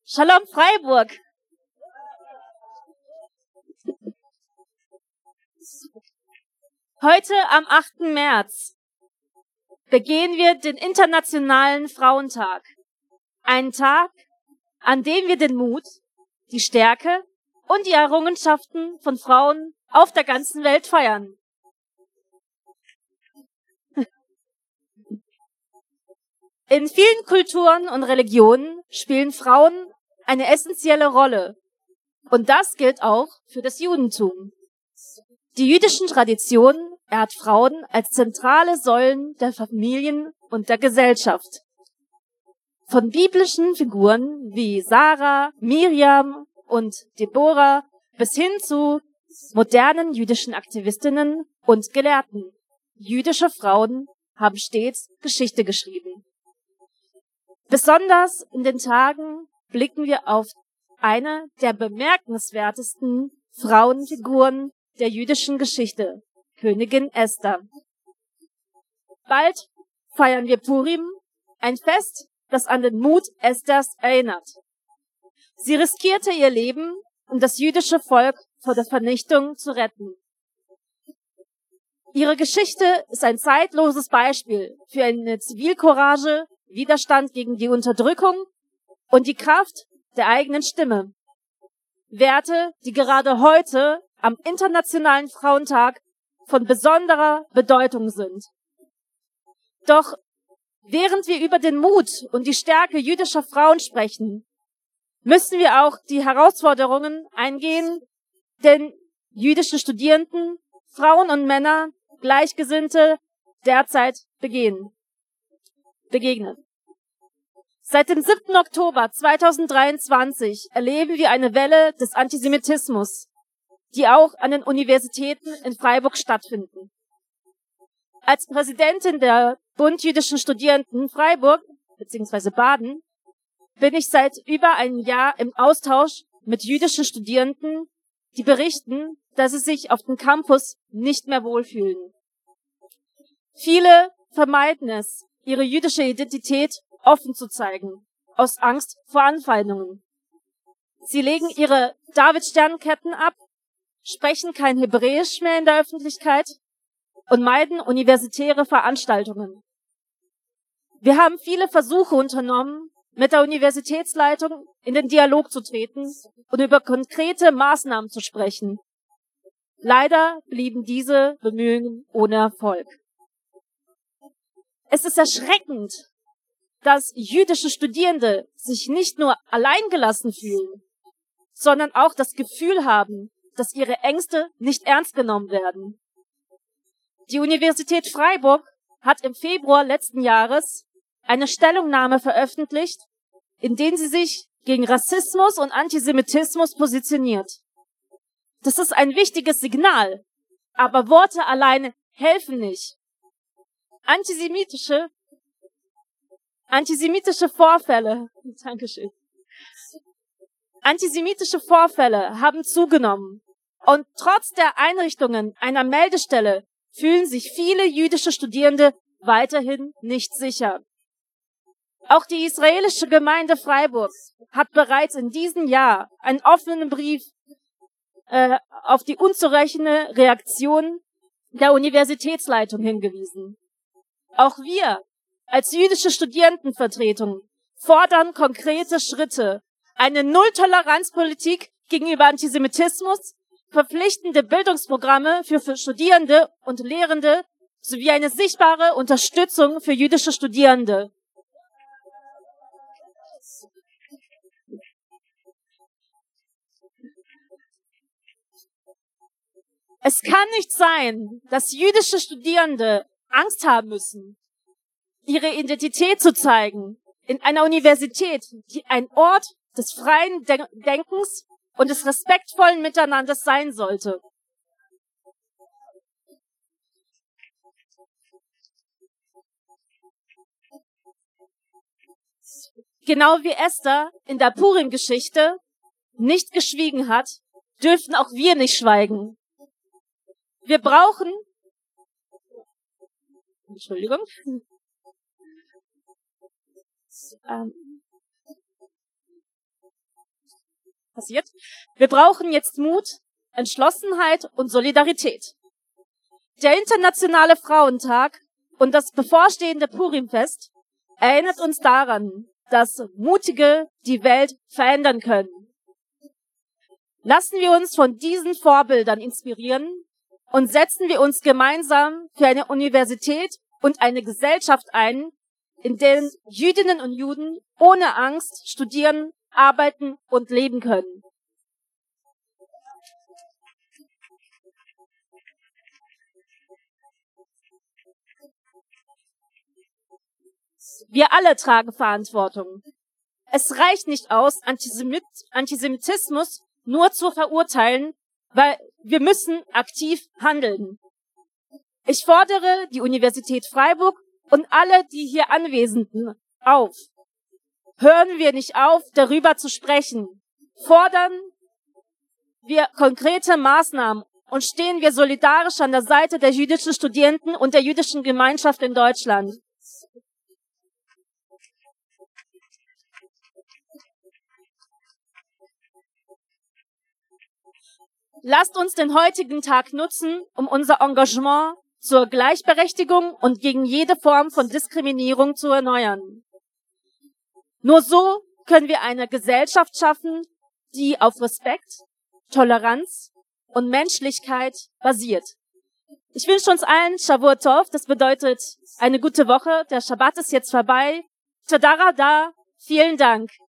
Shalom Freiburg! Heute am 8. März begehen wir den Internationalen Frauentag. Einen Tag, an dem wir den Mut, die Stärke und die Errungenschaften von Frauen auf der ganzen Welt feiern. In vielen Kulturen und Religionen spielen Frauen eine essentielle Rolle. Und das gilt auch für das Judentum. Die jüdischen Traditionen ehrt Frauen als zentrale Säulen der Familien und der Gesellschaft. Von biblischen Figuren wie Sarah, Miriam und Deborah bis hin zu modernen jüdischen Aktivistinnen und Gelehrten. Jüdische Frauen haben stets Geschichte geschrieben. Besonders in den Tagen blicken wir auf eine der bemerkenswertesten Frauenfiguren der jüdischen Geschichte, Königin Esther. Bald feiern wir Purim, ein Fest, das an den Mut Esthers erinnert. Sie riskierte ihr Leben, um das jüdische Volk vor der Vernichtung zu retten. Ihre Geschichte ist ein zeitloses Beispiel für eine Zivilcourage, Widerstand gegen die Unterdrückung und die Kraft der eigenen Stimme. Werte, die gerade heute am Internationalen Frauentag von besonderer Bedeutung sind. Doch während wir über den Mut und die Stärke jüdischer Frauen sprechen, müssen wir auch die Herausforderungen eingehen, den jüdischen Studierenden, Frauen und Männer, Gleichgesinnte derzeit begegnen. Seit dem 7. Oktober 2023 erleben wir eine Welle des Antisemitismus, die auch an den Universitäten in Freiburg stattfinden. Als Präsidentin der Bund Jüdischen Studierenden Freiburg bzw. Baden bin ich seit über einem Jahr im Austausch mit jüdischen Studierenden, die berichten, dass sie sich auf dem Campus nicht mehr wohlfühlen. Viele vermeiden es, ihre jüdische Identität offen zu zeigen, aus Angst vor Anfeindungen. Sie legen ihre Davidsternketten ab, sprechen kein Hebräisch mehr in der Öffentlichkeit und meiden universitäre Veranstaltungen. Wir haben viele Versuche unternommen, mit der Universitätsleitung in den Dialog zu treten und über konkrete Maßnahmen zu sprechen. Leider blieben diese Bemühungen ohne Erfolg. Es ist erschreckend, dass jüdische Studierende sich nicht nur alleingelassen fühlen, sondern auch das Gefühl haben, dass ihre Ängste nicht ernst genommen werden. Die Universität Freiburg hat im Februar letzten Jahres eine Stellungnahme veröffentlicht, in der sie sich gegen Rassismus und Antisemitismus positioniert. Das ist ein wichtiges Signal, aber Worte alleine helfen nicht. Antisemitische Vorfälle haben zugenommen. Und trotz der Einrichtungen einer Meldestelle fühlen sich viele jüdische Studierende weiterhin nicht sicher. Auch die israelische Gemeinde Freiburg hat bereits in diesem Jahr einen offenen Brief auf die unzureichende Reaktion der Universitätsleitung hingewiesen. Auch wir als jüdische Studierendenvertretung fordern konkrete Schritte, eine Nulltoleranzpolitik gegenüber Antisemitismus, verpflichtende Bildungsprogramme für Studierende und Lehrende sowie eine sichtbare Unterstützung für jüdische Studierende. Es kann nicht sein, dass jüdische Studierende Angst haben müssen, ihre Identität zu zeigen in einer Universität, die ein Ort des freien Denkens und des respektvollen Miteinanders sein sollte. Genau wie Esther in der Purim-Geschichte nicht geschwiegen hat, dürfen auch wir nicht schweigen. Wir brauchen passiert. Wir brauchen jetzt Mut, Entschlossenheit und Solidarität. Der Internationale Frauentag und das bevorstehende Purimfest erinnert uns daran, dass Mutige die Welt verändern können. Lassen wir uns von diesen Vorbildern inspirieren und setzen wir uns gemeinsam für eine Universität und eine Gesellschaft ein, in denen Jüdinnen und Juden ohne Angst studieren, arbeiten und leben können. Wir alle tragen Verantwortung. Es reicht nicht aus, Antisemitismus nur zu verurteilen, weil wir müssen aktiv handeln. Ich fordere die Universität Freiburg und alle die hier Anwesenden auf. Hören wir nicht auf, darüber zu sprechen. Fordern wir konkrete Maßnahmen und stehen wir solidarisch an der Seite der jüdischen Studierenden und der jüdischen Gemeinschaft in Deutschland. Lasst uns den heutigen Tag nutzen, um unser Engagement zur Gleichberechtigung und gegen jede Form von Diskriminierung zu erneuern. Nur so können wir eine Gesellschaft schaffen, die auf Respekt, Toleranz und Menschlichkeit basiert. Ich wünsche uns allen Shavua Tov, das bedeutet eine gute Woche. Der Schabbat ist jetzt vorbei. Toda Raba, vielen Dank.